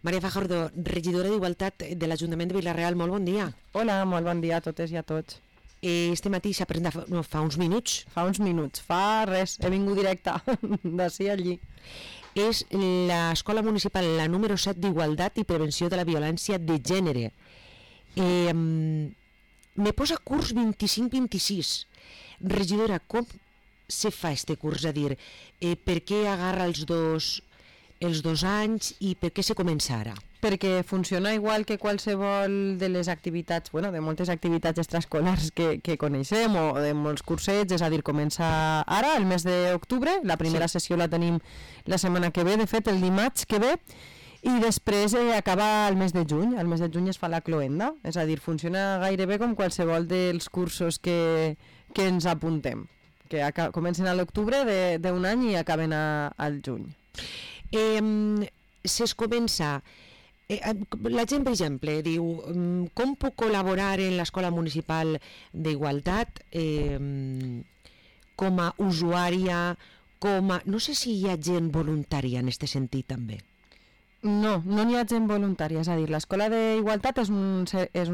Maria Fajardo, regidora d'Igualtat de l'Ajuntament de Vila-real, molt bon dia. Hola, molt bon dia a totes i a tots. Este matí s'ha presentat fa uns minuts. Fa res, he vingut directe d'ací allí. És l'escola municipal, la número 7 d'Igualtat i Prevenció de la Violència de Gènere. Me posa curs 25-26. Regidora, com se fa este curs? És a dir, per què agarra els dos anys i per què se comença ara? Perquè funciona igual que qualsevol de les activitats, de moltes activitats extraescolars que coneixem o de molts cursets, és a dir, comença ara, el mes d'octubre, la primera sessió la tenim la setmana que ve, de fet el dimarts que ve, i després acaba el mes de juny. El mes de juny es fa la cloenda, és a dir, funciona gairebé com qualsevol dels cursos que ens apuntem, que comencen a l'octubre d'un any i acaben al juny. Es comença, la gent, per exemple, diu com puc col·laborar en l'escola municipal d'Igualtat com a usuària, no sé si hi ha gent voluntària en aquest sentit també. No n'hi ha gent voluntària, és a dir, l'Escola d'Igualtat és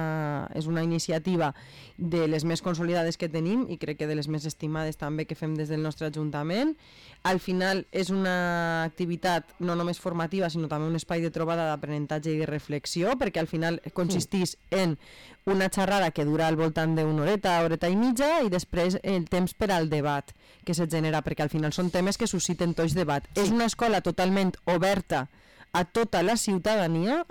una iniciativa de les més consolidades que tenim i crec que de les més estimades també que fem des del nostre Ajuntament. Al final és una activitat no només formativa, sinó també un espai de trobada d'aprenentatge i de reflexió, perquè al final consisteix en una xerrada que dura al voltant d'una horeta i mitja, i després el temps per al debat que se genera, perquè al final són temes que susciten tots debat. És una escola totalment oberta a tota la ciutadania,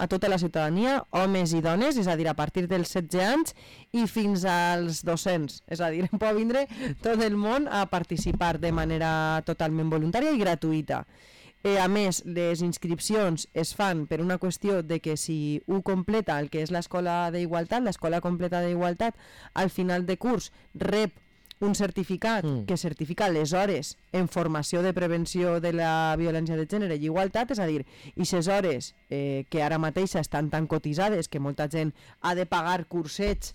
homes i dones, és a dir, a partir dels 16 anys i fins als 200, és a dir, pot vindre tot el món a participar de manera totalment voluntària i gratuïta. A més, les inscripcions es fan per una qüestió de que si un completa el que és l'escola d'Igualtat, l'escola completa d'Igualtat, al final de curs rep un certificat que certifica les hores en formació de prevenció de la violència de gènere i igualtat, és a dir, i les hores que ara mateix estan tan cotitzades que molta gent ha de pagar cursets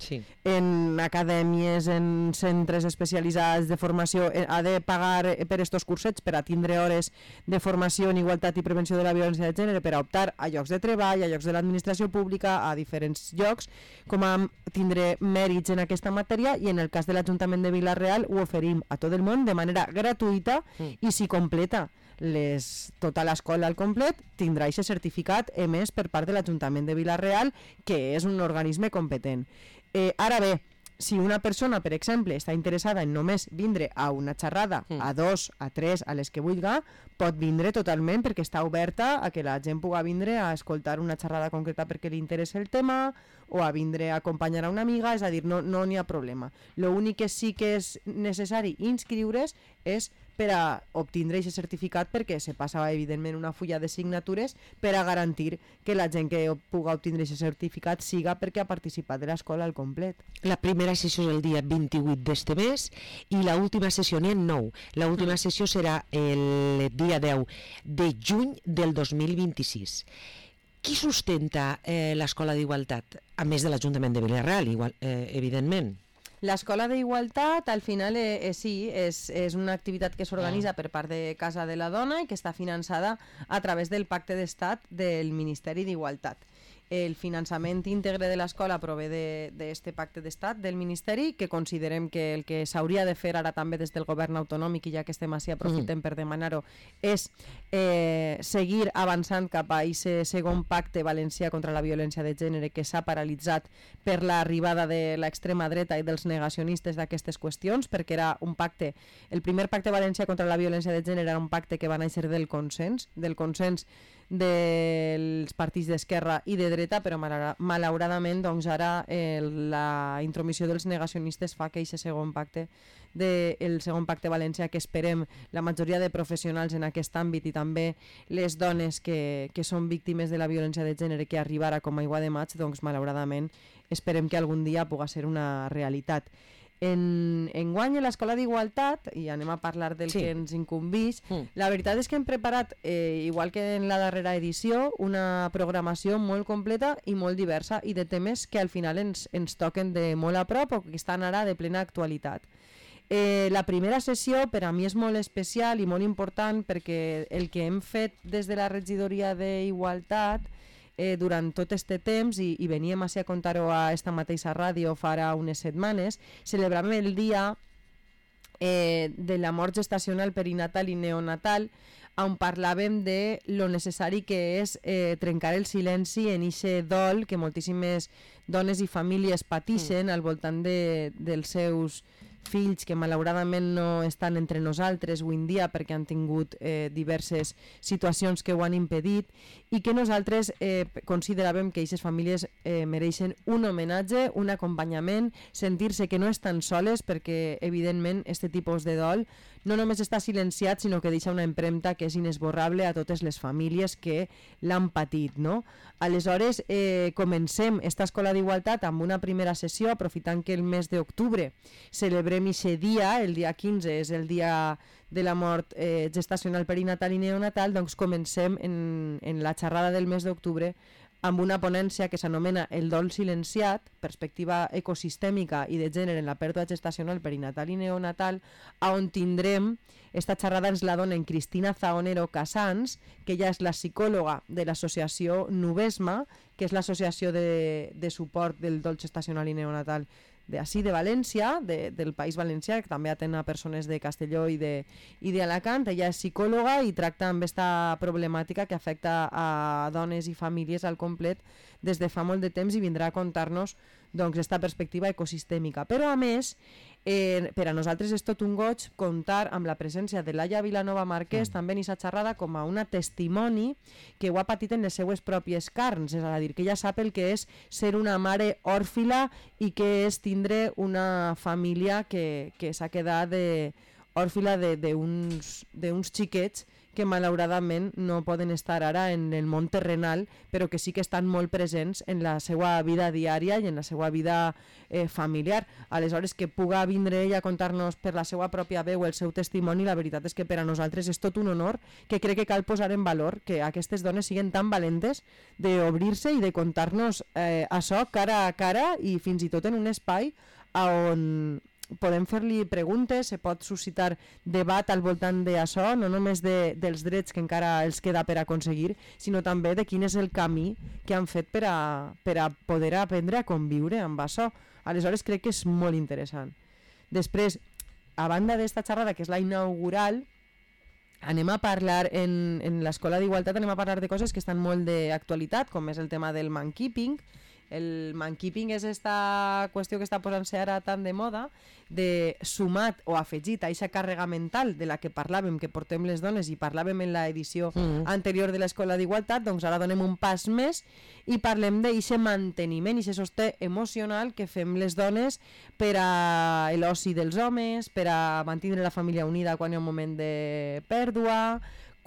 en acadèmies, en centres especialitzats de formació, ha de pagar per estos cursets per a tindre hores de formació en igualtat i prevenció de la violència de gènere, per a optar a llocs de treball, a llocs de l'administració pública, a diferents llocs, com a tindre mèrits en aquesta matèria, i en el cas de l'Ajuntament de Vila-real ho oferim a tot el món de manera gratuïta, i si completa tota l'escola al complet tindrà aquest certificat emès per part de l'Ajuntament de Vila-real, que és un organisme competent. Ara bé, si una persona, per exemple, està interessada en només vindre a una xerrada, a 2, a 3, a les que vulgui, pot vindre totalment, perquè està oberta a que la gent pugui vindre a escoltar una xerrada concreta perquè li interessa el tema, o a vindre a acompanyar a una amiga, és a dir, no n'hi ha problema. L'únic que sí que és necessari inscriure's és per a obtindre aquest certificat, perquè se passa evidentment una fulla de signatures per a garantir que la gent que pugui obtindre aquest certificat siga perquè ha participat de l'escola al complet. La primera sessió és el dia 28 d'este mes i l'última sessió n'hi ha 9. L'última sessió serà el dia 10 de juny del 2026. Qui sustenta l'escola d'Igualtat? A més de l'Ajuntament de Vila-real, evidentment. L'escola d'Igualtat, al final, sí, és una activitat que s'organitza per part de Casa de la Dona i que està finançada a través del Pacte d'Estat del Ministeri d'Igualtat. El finançament íntegre de l'escola prové d'aquest pacte d'estat del Ministeri, que considerem que el que s'hauria de fer ara també des del govern autonòmic, i ja que estem així aprofitem per demanar-ho, és seguir avançant cap a aquest segon pacte valencià contra la violència de gènere, que s'ha paralitzat per l'arribada de l'extrema dreta i dels negacionistes d'aquestes qüestions, perquè era un pacte, el primer pacte valencià contra la violència de gènere era un pacte que va néixer del consens dels partits d'esquerra i de dreta, però malauradament doncs ara la intromissió dels negacionistes fa que aquest segon pacte el segon pacte valencià, que esperem la majoria de professionals en aquest àmbit i també les dones que són víctimes de la violència de gènere, que arribarà com aigua de maig, doncs malauradament esperem que algun dia pugui ser una realitat. Enguany a l'Escola d'Igualtat, i anem a parlar del que ens incumbeix, la veritat és que hem preparat, igual que en la darrera edició, una programació molt completa i molt diversa, i de temes que al final ens toquen de molt a prop o que estan ara de plena actualitat. La primera sessió per a mi és molt especial i molt important perquè el que hem fet des de la regidoria d'Igualtat durant tot este temps i veníem a contar-ho a esta mateixa ràdio farà unes setmanes, celebràvem el dia de la mort gestacional perinatal i neonatal, on parlàvem de lo necessari que és trencar el silenci en ixe dol que moltíssimes dones i famílies patixen al voltant dels seus fills que malauradament no estan entre nosaltres avui en dia perquè han tingut diverses situacions que ho han impedit i que nosaltres consideràvem que aquestes famílies mereixen un homenatge, un acompanyament, sentir-se que no estan soles perquè evidentment aquest tipus de dol no només està silenciat sinó que deixa una empremta que és inesborrable a totes les famílies que l'han patit, no? Aleshores comencem esta escola d'igualtat amb una primera sessió aprofitant que el mes d'octubre celebrem aquest dia, el dia 15 és el dia de la mort gestacional perinatal i neonatal, doncs comencem en la xerrada del mes d'octubre amb una ponència que s'anomena El dol silenciat, perspectiva ecosistèmica i de gènere en la pèrdua gestacional perinatal i neonatal, on tindrem, esta xerrada ens la dona en Cristina Zaonero Casans, que ella és la psicòloga de l'associació Nubesma, que és l'associació de suport del dol gestacional i neonatal d'ací de València, del País Valencià, que també atén a persones de Castelló i d'Alacant. Ella és psicòloga i tracta amb aquesta problemàtica que afecta a dones i famílies al complet des de fa molt de temps i vindrà a contar-nos doncs, esta perspectiva ecosistèmica. Però a més, per a nosaltres és tot un goig comptar amb la presència de Laia Vilanova Marquès també en aquesta xerrada com a una testimoni que ho ha patit en les seues pròpies carns, és a dir, que ella sap el que és ser una mare òrfila i que és tindre una família que s'ha quedat òrfila d'uns xiquets que malauradament no poden estar ara en el món terrenal, però que sí que estan molt presents en la seva vida diària i en la seva vida familiar. Aleshores, que puga vindre ella a contar-nos per la seva pròpia veu el seu testimoni, la veritat és que per a nosaltres és tot un honor, que crec que cal posar en valor que aquestes dones siguin tan valentes d'obrir-se i de contar-nos això cara a cara i fins i tot en un espai on podem fer-li preguntes, se pot suscitar debat al voltant d'això, no només dels drets que encara els queda per aconseguir, sinó també de quin és el camí que han fet per a poder aprendre a conviure amb això. Aleshores crec que és molt interessant. Després, a banda d'esta xerrada, que és la inaugural, anem a parlar en l'Escola d'Igualtat, anem a parlar de coses que estan molt d'actualitat, com és el tema del mankeeping. El mankeeping és esta qüestió que està posant-se ara tan de moda, de sumat o afegit a aquesta càrrega mental de la que parlàvem, que portem les dones i parlàvem en l'edició anterior de l'Escola d'Igualtat, doncs ara donem un pas més i parlem d'aquest manteniment, aquest sostre emocional que fem les dones per a l'oci dels homes, per a mantenir la família unida quan hi ha un moment de pèrdua,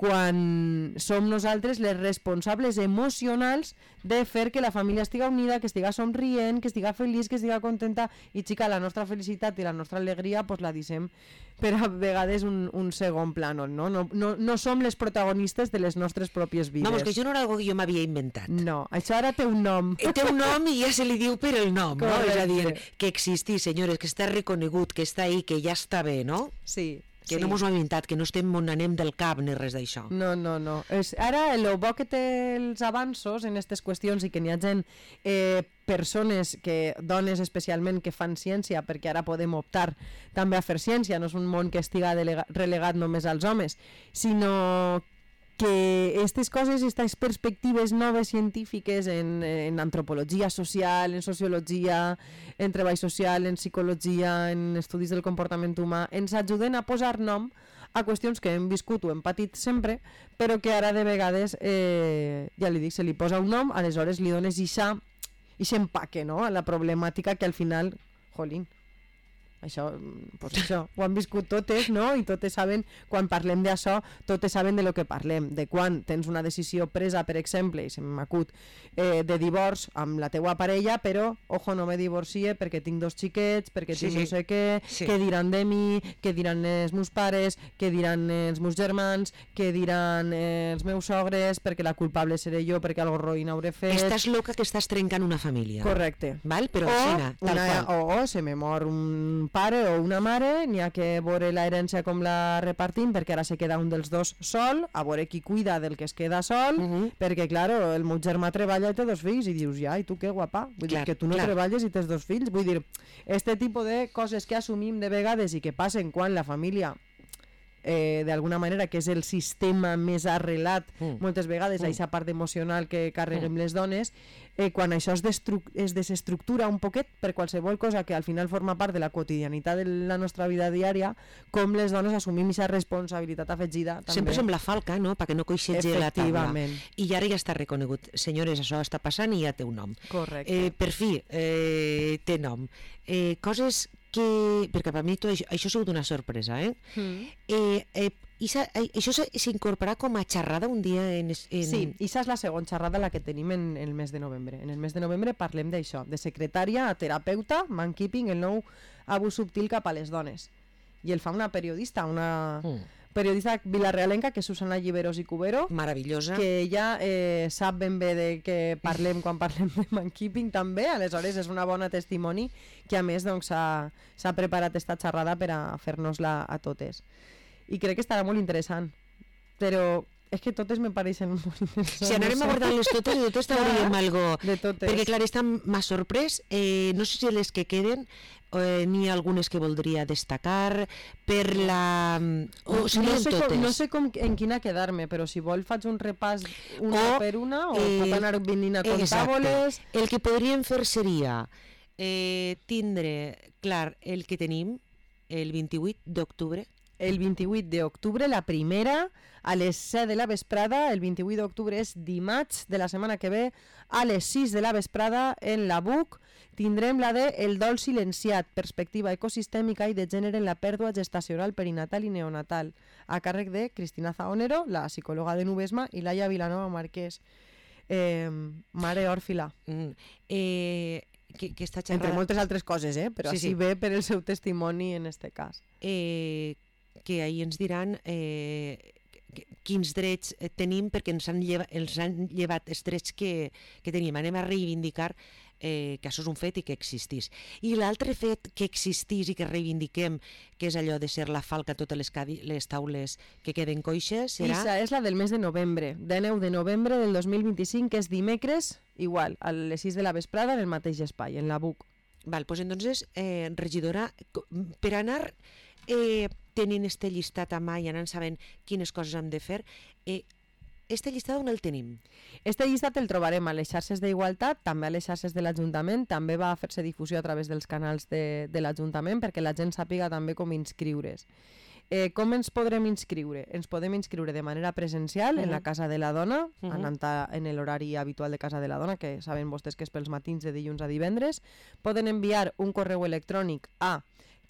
quan som nosaltres les responsables emocionals de fer que la família estiga unida, que estiga somrient, que estiga feliç, que estiga contenta, i xica, la nostra felicitat i la nostra alegria pues la deixem per a vegades un segon plànol, no? No som les protagonistes de les nostres pròpies vides. Vamos, que això no era algo que jo m'havia inventat. No, això ara té un nom. Té un nom i ja se li diu per el nom, no? És a dir, que existís, senyores, que està reconegut, que està ahí, que ja està bé, no? Sí. Que no mos ho hem inventat, que no estem on anem del cap ni res d'això. No. Ara, el bo que té els avanços en aquestes qüestions i que n'hi ha gent, persones, dones especialment, que fan ciència, perquè ara podem optar també a fer ciència, no és un món que estiga relegat només als homes, sinó que aquestes coses, aquestes perspectives noves científiques en antropologia social, en sociologia, en treball social, en psicologia, en estudis del comportament humà, ens ajuden a posar nom a qüestions que hem viscut o hem patit sempre, però que ara de vegades, ja li dic, se li posa un nom, aleshores li dones ixe empaque, no?, a la problemàtica que al final, jolín, això, pues això, ho han viscut totes, no? I totes saben, quan parlem d'això, totes saben de lo que parlem, de quan tens una decisió presa, per exemple, i se m'acut, de divorç amb la teua parella, però, ojo, no me divorcie perquè tinc 2 xiquets, perquè tinc no sé què, què diran de mi, què diran els meus pares, què diran els meus germans, què diran els meus sogres, perquè la culpable seré jo, perquè algo roïn hauré fet. Estàs loca que estàs trencant una família. Correcte. Val? Però tal qual. O se me mor un un pare o una mare, n'hi ha que veure l'herència com la repartim, perquè ara se queda un dels dos sol, a veure qui cuida del que es queda sol, perquè, clar, el meu germà treballa i té 2 fills, i dius, ja, i tu què, guapa? Vull dir, que tu no treballes i tens 2 fills. Vull dir, este tipus de coses que assumim de vegades i que passen quan la família d'alguna manera, que és el sistema més arrelat moltes vegades, aquesta part emocional que carreguem les dones, quan això es desestructura un poquet per qualsevol cosa que al final forma part de la quotidianitat de la nostra vida diària, com les dones assumim aquesta responsabilitat afegida també. Sempre som la falca, no?, perquè no coixegi la taula. I ara ja està reconegut. Senyores, això està passant i ja té un nom. Correcte. Per fi, té nom. Coses que, perquè per mi tot això ha sigut una sorpresa, això s'incorporarà com a xerrada un dia Sí, això és la segona xerrada la que tenim en el mes de novembre. En el mes de novembre parlem d'això, de secretària a terapeuta, mankeeping, el nou abús subtil cap a les dones. I el fa una periodista, periodista vilarealenca, que és Susana Lliberós i Cubero. Meravellosa. Que ella sap ben bé de què parlem quan parlem de mankeeping també, aleshores és una bona testimoni que a més doncs, s'ha preparat esta xerrada per a fer-nos-la a totes. I crec que estarà molt interessant, però és que totes me pareixen molt interessants. Si anarem abordant-les totes i de totes trauríem algo. De totes. Perquè clar, esta m'ha sorprès, no sé si les que queden n'hi ha algunes que voldria destacar per la... no sé en quina quedar-me, però si vol faig un repàs una per una o puc anar venint a contar-vos-les. El que podríem fer seria tindre clar el que tenim el 28 d'octubre. El 28 d'octubre, la primera, a les 7 de la vesprada. El 28 d'octubre és dimarts de la setmana que ve, a les 6 de la vesprada, en la BUC, tindrem la de El dol silenciat, perspectiva ecosistèmica i de gènere en la pèrdua gestacional perinatal i neonatal, a càrrec de Cristina Zaonero, la psicòloga de Nubesma, i Laia Vilanova Marquès, mare òrfila. Que està xerrada... Entre moltes altres coses, però sí, així ve per el seu testimoni en este cas. Que ahir ens diran quins drets tenim, perquè ens han llevat els drets que teníem. Anem a reivindicar que això és un fet i que existís. I l'altre fet que existís i que reivindiquem, que és allò de ser la falca a totes les taules que queden coixes, serà... Aquesta és la del mes de novembre, de 9 de novembre del 2025, que és dimecres, igual, a les 6 de la vesprada, en el mateix espai, en la BUC. Val, doncs entonces, regidora, per anar tenint este llistat a mà i anant sabent quines coses hem de fer, este llistat on el tenim? Este llistat el trobarem a les xarxes d'Igualtat, també a les xarxes de l'Ajuntament, també va fer-se difusió a través dels canals de l'Ajuntament perquè la gent sàpiga també com inscriure's. Com ens podrem inscriure? Ens podem inscriure de manera presencial en la Casa de la Dona, anant en l'horari habitual de Casa de la Dona, que saben vostès que és pels matins de dilluns a divendres. Poden enviar un correu electrònic a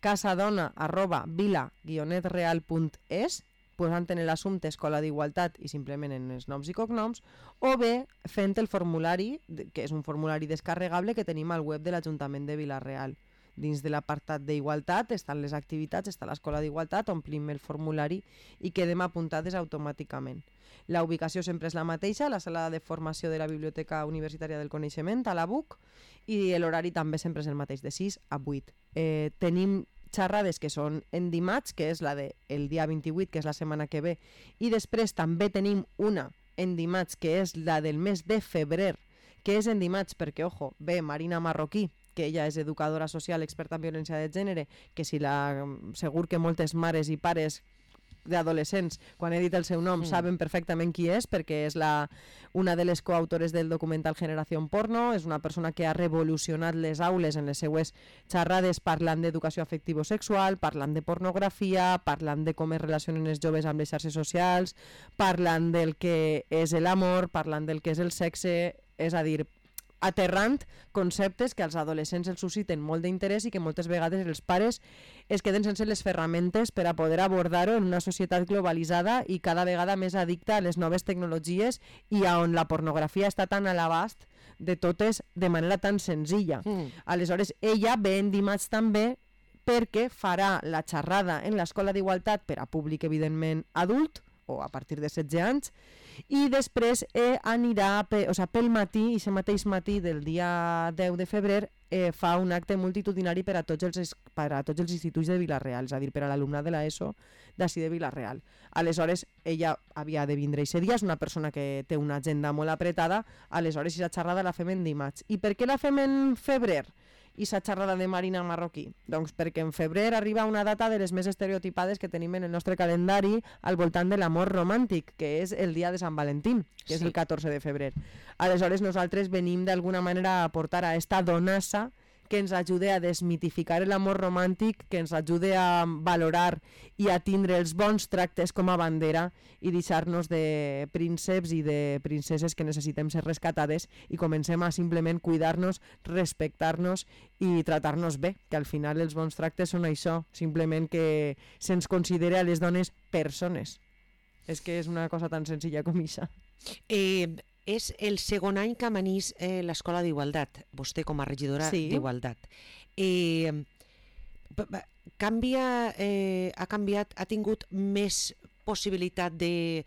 casadona@vila-real.es, posant en l'assumpte Escola d'Igualtat i simplement en els noms i cognoms, o bé fent el formulari, que és un formulari descarregable que tenim al web de l'Ajuntament de Vila-real. Dins de l'apartat d'Igualtat estan les activitats, està l'Escola d'Igualtat, omplim el formulari i quedem apuntades automàticament. La ubicació sempre és la mateixa, la sala de formació de la Biblioteca Universitària del Coneixement, a la BUC, i l'horari també sempre és el mateix, de 6 a 8. Tenim xerrades que són en dimarts, que és la del dia 28, que és la setmana que ve, i després també tenim una en dimarts, que és la del mes de febrer, que és en dimarts perquè, ojo, ve Marina Marroquí, que ella és educadora social experta en violència de gènere, que segur que moltes mares i pares d'adolescents, quan he dit el seu nom, saben perfectament qui és, perquè és una de les coautores del documental Generació Porno, és una persona que ha revolucionat les aules en les seues xerrades parlant d'educació afectivo-sexual, parlant de pornografia, parlant de com es relacionen els joves amb les xarxes socials, parlant del que és l'amor, parlant del que és el sexe, és a dir, aterrant conceptes que als adolescents els susciten molt d'interès i que moltes vegades els pares es queden sense les ferramentes per a poder abordar-ho en una societat globalitzada i cada vegada més addicta a les noves tecnologies i on la pornografia està tan a l'abast de totes de manera tan senzilla. Aleshores, ella ve en dimarts també perquè farà la xerrada en l'Escola d'Igualtat per a públic, evidentment, adult o a partir de 16 anys, i després anirà pel matí, i aquest mateix matí del dia 10 de febrer, fa un acte multitudinari per a tots els instituts de Vila-real, és a dir, per a l'alumnat de l'ESO d'ací de Vila-real. Aleshores, ella havia de vindre aquest dia, és una persona que té una agenda molt apretada, aleshores aquesta xerrada la fem en dimarts. I per què la fem en febrer? I sa xerrada de Marina Marroquí? Doncs perquè en febrer arriba una data de les més estereotipades que tenim en el nostre calendari al voltant de l'amor romàntic, que és el dia de Sant Valentín, que és el 14 de febrer. Aleshores nosaltres venim d'alguna manera a aportar a esta donassa que ens ajude a desmitificar l'amor romàntic, que ens ajude a valorar i a tindre els bons tractes com a bandera i deixar-nos de prínceps i de princeses que necessitem ser rescatades i comencem a simplement cuidar-nos, respectar-nos i tratar-nos bé, que al final els bons tractes són això, simplement que se'ns considera a les dones persones. És que és una cosa tan senzilla com això. És el segon any que amanís l'Escola d'Igualtat, vostè com a regidora d'Igualtat. Ha tingut més possibilitat de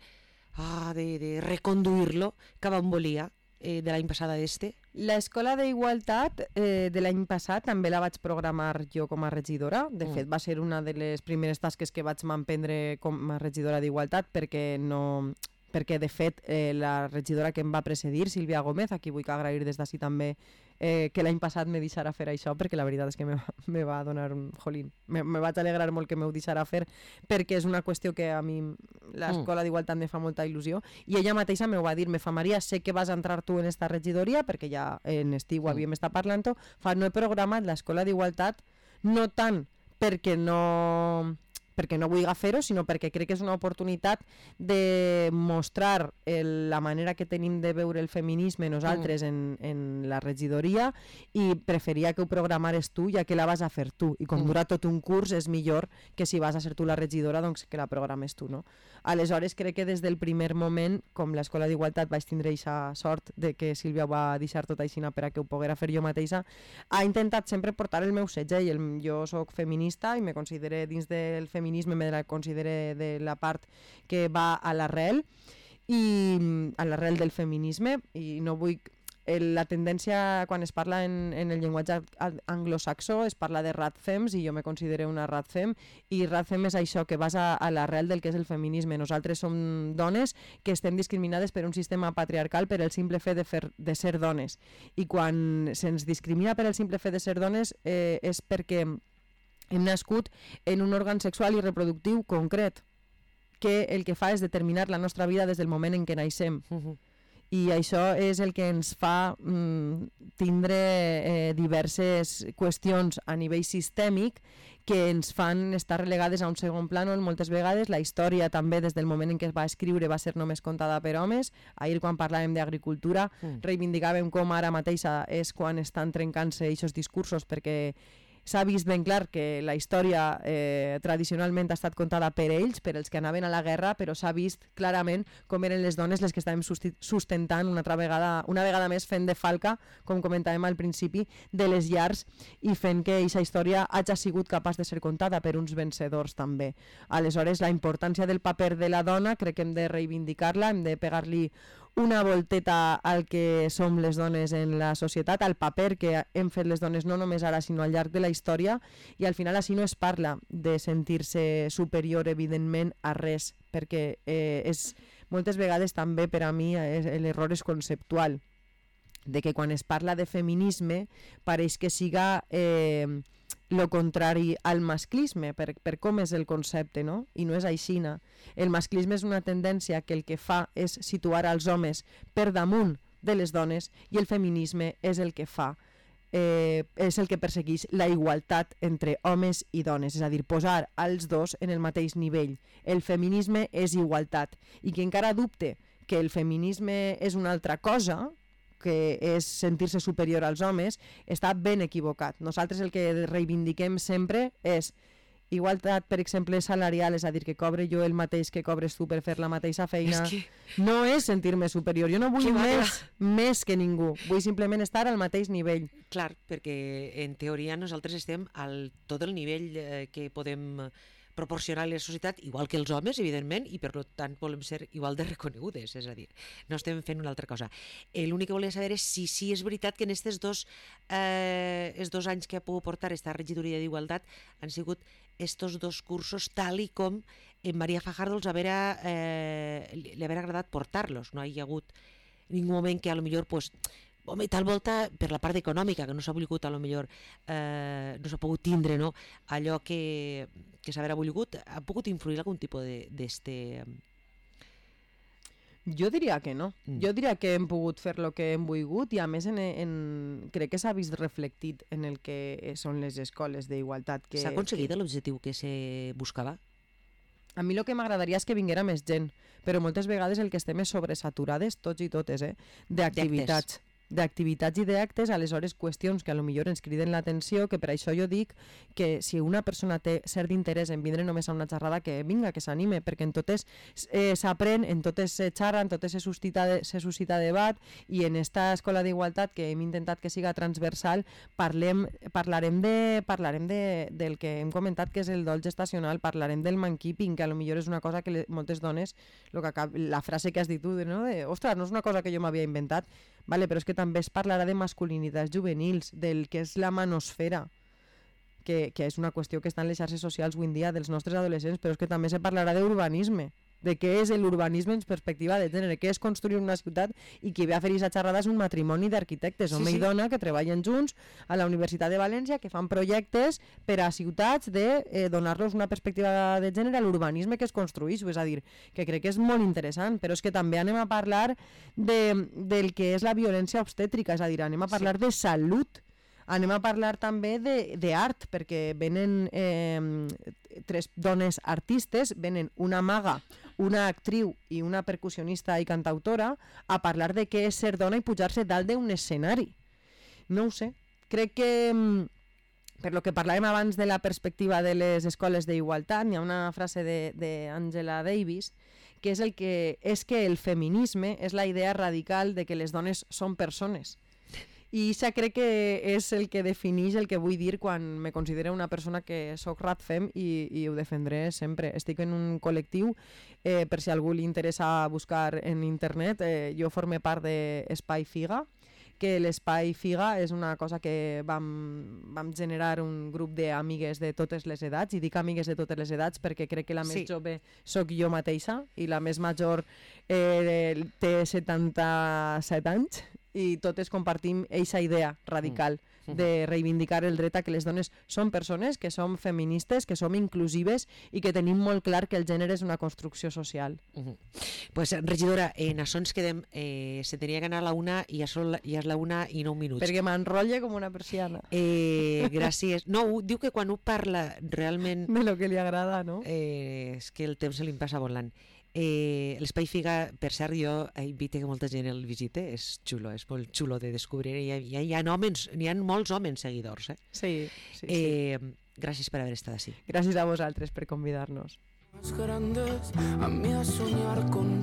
reconduir-lo cap on volia de l'any passat a este? L'escola d'Igualtat de l'any passat també la vaig programar jo com a regidora. De fet, va ser una de les primeres tasques que vaig m'emprendre com a regidora d'Igualtat perquè de fet la regidora que em va precedir, Sílvia Gómez, a qui vull agrair des d'ací també que l'any passat me deixara fer això, perquè la veritat és que me va donar un jolín. Me vaig alegrar molt que m'ho deixara fer, perquè és una qüestió que a mi l'escola d'Igualtat me fa molta il·lusió, i ella mateixa m'ho va dir, me fa Maria, sé que vas entrar tu en esta regidoria, perquè ja en estiu havíem estat parlant-ho, no he programat l'escola d'Igualtat, no tant perquè no vull fer-ho, sinó perquè crec que és una oportunitat de mostrar la manera que tenim de veure el feminisme nosaltres en la regidoria, i preferia que ho programares tu, ja que la vas a fer tu, i com dura tot un curs és millor que si vas a ser tu la regidora, doncs que la programes tu, no? Aleshores crec que des del primer moment, com l'Escola d'Igualtat vaig tindre aquesta sort de que Sílvia va deixar tot així per a que ho poguera fer jo mateixa, ha intentat sempre portar el meu setge, i jo soc feminista i me considero dins del feminisme, me la considero de la part que va a l'arrel del feminisme, i no vull... La tendència, quan es parla en el llenguatge anglosaxó, es parla de radfems, i jo me considero una radfem, i radfem és això, que vas a l'arrel del que és el feminisme. Nosaltres som dones que estem discriminades per un sistema patriarcal per el simple fet de ser dones, i quan se'ns discrimina per el simple fet de ser dones és perquè hem nascut en un òrgan sexual i reproductiu concret, que el que fa és determinar la nostra vida des del moment en què naixem. I això és el que ens fa tindre diverses qüestions a nivell sistèmic que ens fan estar relegades a un segon plànol moltes vegades. La història també, des del moment en què es va escriure, va ser només contada per homes. Ahir, quan parlàvem d'agricultura, reivindicàvem com ara mateixa és quan estan trencant-se aquests discursos, perquè s'ha vist ben clar que la història tradicionalment ha estat contada per ells, per els que anaven a la guerra, però s'ha vist clarament com eren les dones les que estàvem sustentant una vegada més, fent de falca, com comentàvem al principi, de les llars, i fent que aquesta història hagi sigut capaç de ser contada per uns vencedors també. Aleshores, la importància del paper de la dona crec que hem de reivindicar-la, hem de pegar-li una volteta al que som les dones en la societat, al paper que hem fet les dones no només ara sinó al llarg de la història, i al final així no es parla de sentir-se superior evidentment a res, perquè moltes vegades també per a mi l'error és conceptual, de que quan es parla de feminisme pareix que siga lo contrari al masclisme, per com és el concepte, no? I no és aixina. El masclisme és una tendència que el que fa és situar als homes per damunt de les dones, i el feminisme és el que fa, és el que persegueix la igualtat entre homes i dones, és a dir, posar els dos en el mateix nivell. El feminisme és igualtat, i qui encara dubte que el feminisme és una altra cosa, que és sentir-se superior als homes, està ben equivocat. Nosaltres el que reivindiquem sempre és igualtat, per exemple, salarial, és a dir, que cobre jo el mateix que cobres tu per fer la mateixa feina. No és sentir-me superior, jo no vull més que ningú, vull simplement estar al mateix nivell. Clar, perquè en teoria nosaltres estem al tot el nivell que podem proporcionar a la societat, igual que els homes, evidentment, i per tant volem ser igual de reconegudes, és a dir, no estem fent una altra cosa. L'únic que volia saber és si és veritat que en aquests dos anys que ha pogut portar aquesta regidoria d'Igualtat han sigut estos dos cursos tal i com en Maria Fajardo li haver agradat portar-los. No hi ha hagut ningú moment que a lo millor home, tal volta per la part econòmica, que no s'ha volgut, a lo millor no s'ha pogut tindre, no? Allò que s'haver volgut, ha pogut influir algun tipus d'este... Jo diria que no. Jo diria que hem pogut fer el que hem volgut i a més crec que s'ha vist reflectit en el que són les escoles d'igualtat. S'ha aconseguit l'objectiu que se buscava? A mi el que m'agradaria és que vinguera més gent, però moltes vegades el que estem és sobresaturades, tots i totes, d'activitats i d'actes, aleshores qüestions que a lo millor ens criden l'atenció, que per això jo dic que si una persona té cert interès en vindre només a una xerrada, que vinga, que s'anime, perquè en totes s'aprèn, en totes se xerra, en totes se suscita debat, i en esta escola d'igualtat, que hem intentat que siga transversal, parlarem del que hem comentat, que és el dol gestacional, parlarem del mankeeping, que a lo millor és una cosa que moltes dones, la frase que has dit tu, no? Ostres, no és una cosa que jo m'havia inventat, vale, però és que també es parlarà de masculinitats juvenils, del que és la manosfera, que és una qüestió que està en les xarxes socials avui en dia dels nostres adolescents, però és que també se parlarà d'urbanisme, de què és l'urbanisme en perspectiva de gènere, què és construir una ciutat, i qui ve a fer aquesta xerrada és un matrimoni d'arquitectes, home i dona, que treballen junts a la Universitat de València, que fan projectes per a ciutats de donar-los una perspectiva de gènere a l'urbanisme que es construeix, és a dir, que crec que és molt interessant, però és que també anem a parlar del que és la violència obstètrica, és a dir, anem a parlar de salut, anem a parlar també d'art, perquè venen 3 dones artistes, venen una maga, una actriu i una percussionista i cantautora a parlar de què és ser dona i pujar-se dalt d'un escenari. No ho sé, crec que per lo que parlàvem abans de la perspectiva de les escoles d'igualtat, hi ha una frase d'Angela Davis que és que el feminisme és la idea radical de que les dones són persones. I això crec que és el que defineix el que vull dir quan me considero una persona que soc ratfem i ho defendré sempre. Estic en un col·lectiu, per si a algú li interessa buscar en internet, jo forme part d'Espai Figa, que l'Espai Figa és una cosa que vam generar un grup d'amigues de totes les edats, i dic amigues de totes les edats perquè crec que la més jove sóc jo mateixa i la més major té 77 anys, i totes compartim aquesta idea radical de reivindicar el dret a que les dones són persones, que som feministes, que som inclusives i que tenim molt clar que el gènere és una construcció social. Pues, regidora, en això ens quedem, se tenia que anar a la 1 i ja és la 1 i 9 minuts. Perquè m'enrotlla com una persiana. Gràcies. No, diu que quan ho parla realment... De lo que li agrada, no? És que el temps se li passa volant. L'Espai Figa, per cert, jo invito que molta gent el visite, és xulo, és molt xulo de descobrir, hi ha molts homes seguidors. Sí. Gràcies per haver estat així. Gràcies a vosaltres per convidar-nos.